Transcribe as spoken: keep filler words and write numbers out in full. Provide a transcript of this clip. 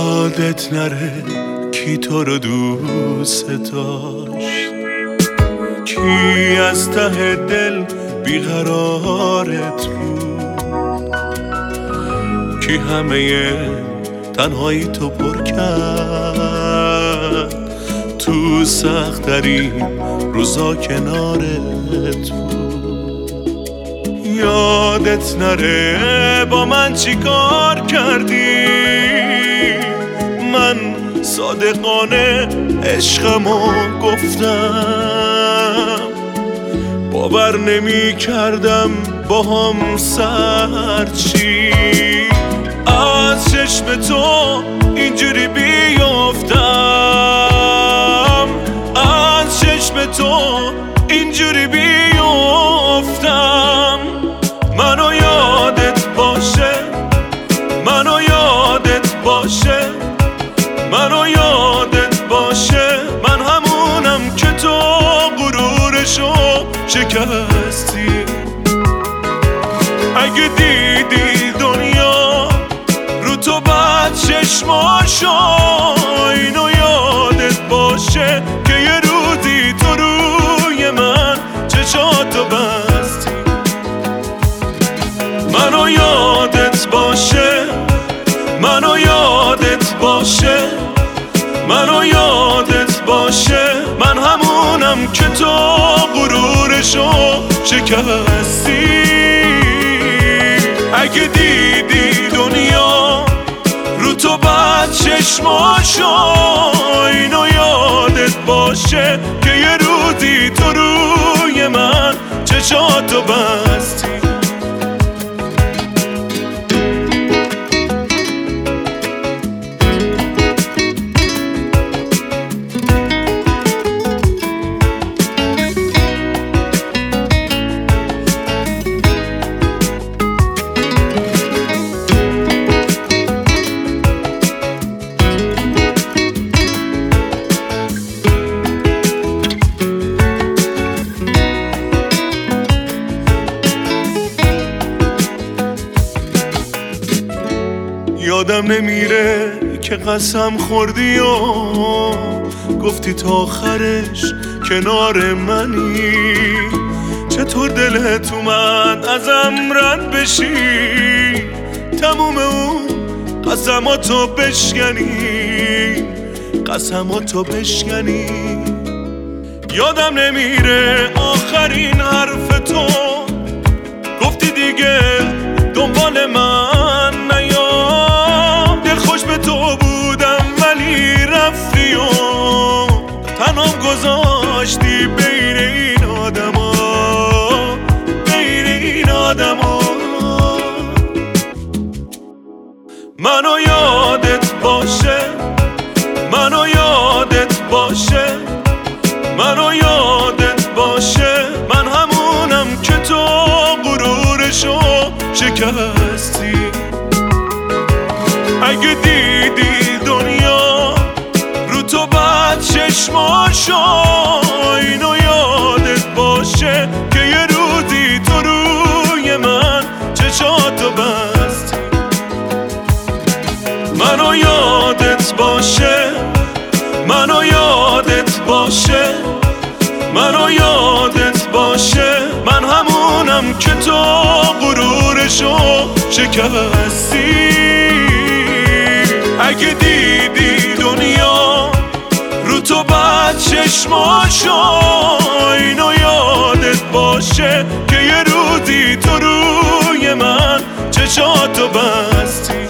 یادت نره کی تو رو دوست داشت، کی از ته دل بیقرارت بود، کی همه تنهایی تو پر کرد، تو سخت ترین روزا کنارت بود. یادت نره با من چی کار کردی، من صادقانه عشقمو گفتم، باور نمی کردم با هم سرچی از چشم تو اینجوری بیافتم، از چشم تو اینجوری بیافتم. منو یادت باشه، منو یادت باشه، منو یادت باشه، من همونم که تو غرورشو شکستی. اگه دیدی دنیا رو تو بد چشماشو، اینو یادت باشه که یه روزی تو روی من چشاتو بستی. منو یادت باشه، منو یادت باشه، منو یادت باشه، من همونم که تو غرورشو شکستی. اگه دیدی دنیا رو تو بد چشماشو، اینو یادت باشه که یه روزی تو روی من چشاتو بستی. یادم نمیره که قسم خوردی و گفتی تا آخرش کنار منی، چطور دلت اومد ازم رد بشی، تموم اون قسماتو بشکنی، قسماتو بشکنی. یادم نمیره آخرین حرف تو، گفتی دیگه دنبال من نیا، خوش به تو بودم ولی رفتی و تنام گذاشتی بین این آدما، بین این آدما. منو یادت باشه، منو یادت باشه، منو یادت باشه، من همونم که تو غرورشو شکستی. اگه دیدی دنیا رو تو بد چشماشو، اینو یادت باشه که یه روزی تو روی من چشاتو بستی. منو یادت باشه، منو یادت باشه، منو یادت باشه، من همونم که تو غرورشو شکستی. اگه دیدی دنیا رو تو بد چشماشو، اینو یادت باشه که یه روزی تو روی من چشاتو بستی.